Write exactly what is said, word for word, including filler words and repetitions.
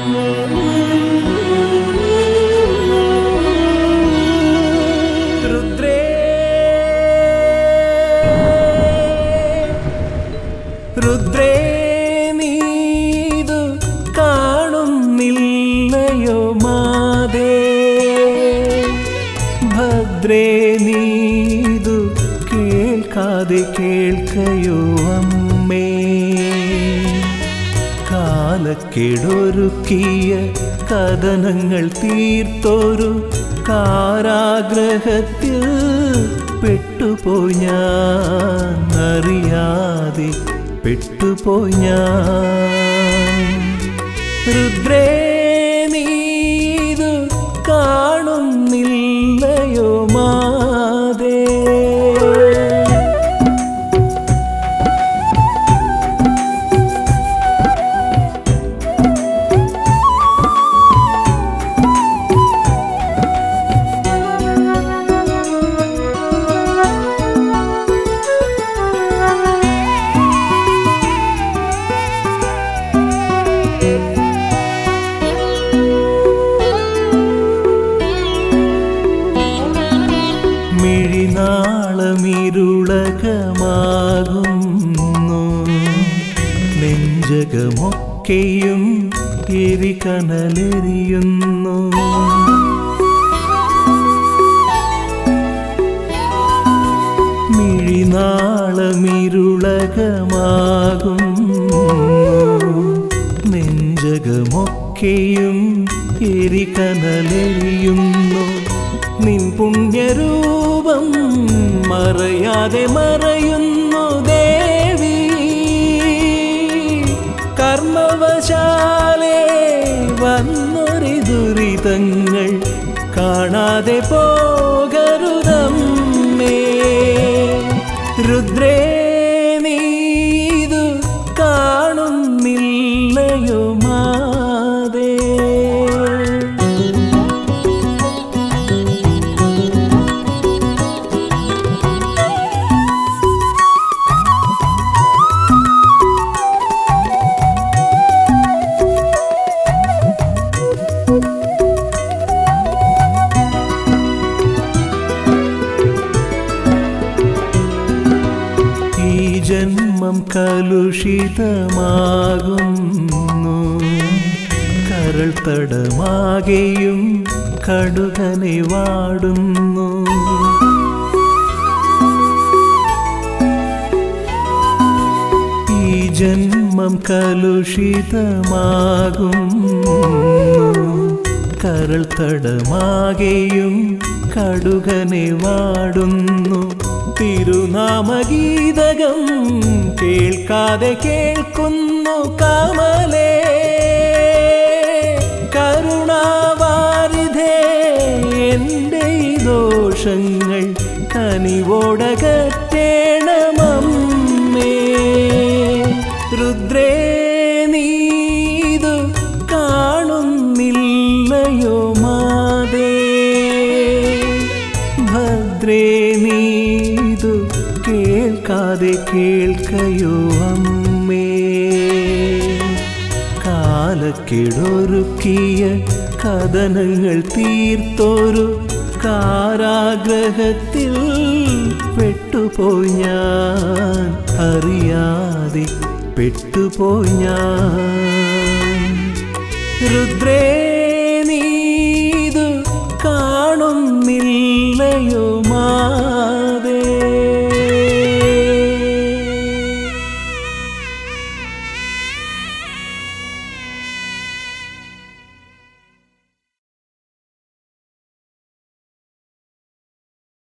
രുദ്രേ നീതു കാണുന്നില്ലയോ മാതേ, ഭദ്രേ നീതു കേൾക്കാതെ കേൾക്കയോ അമ്മേ. കാലക്കെടൊരുക്കിയ കഥനങ്ങൾ തീർത്തൊരു കാരാഗ്രഹത്തിൽ പെട്ടുപോയി ഞാൻ, അറിയാതെ പെട്ടുപോയി ഞാൻ. രുദ്രേ നീതു കാണുന്നില്ലയോ മാതേ. മിഴിനാളമിരുളകമാകുന്നു, നെഞ്ചകമൊക്കെയും എരികനലെരിയുന്നു. മിഴിനാളമിരുളകമാകുന്നു, നെഞ്ചകമൊക്കെയും എരികനലെരിയുന്നു. നിൻ പുണ്യരൂപം മറയാതെ മറയുന്നു ദേവി, കർമ്മവശാലേ വന്നൊരു ദുരിതങ്ങൾ കാണാതെ പോകരുതമ്മേ. രുദ്രേ നീതു കാണുന്നില്ലയോ മാതേ. ജന്മം കലുഷിതമാകുന്നു, കരൾ തടമാകെയും കടുകനെ വാടുന്നു. ഈ ജന്മം കലുഷിതമാകുന്നു, കരൾ തടമാകെയും കടുകനെ വാടുന്നു. തിരുനാമഗീതകം കേൾക്കാതെ കേൾക്കുന്നു കമലേ, കരുണാവാരിധേ എൻ്റെ ദോഷങ്ങൾ കനിവോടകറ്റേണമമ്മേ. രുദ്രേ നീതു കാണുന്നില്ലയോ മാതേ, ഭദ്രേ നീതു കേൾക്കാതെ കേൾക്കയോ അമ്മേ. കാലക്കെടൊരുക്കിയ കഥനങ്ങൾ തീർത്തൊരു കാരാഗ്രഹത്തിൽ പെട്ടുപോയി ഞാൻ, അറിയാതെ പെട്ടുപോയി ഞാൻ. രുദ്രേ നീ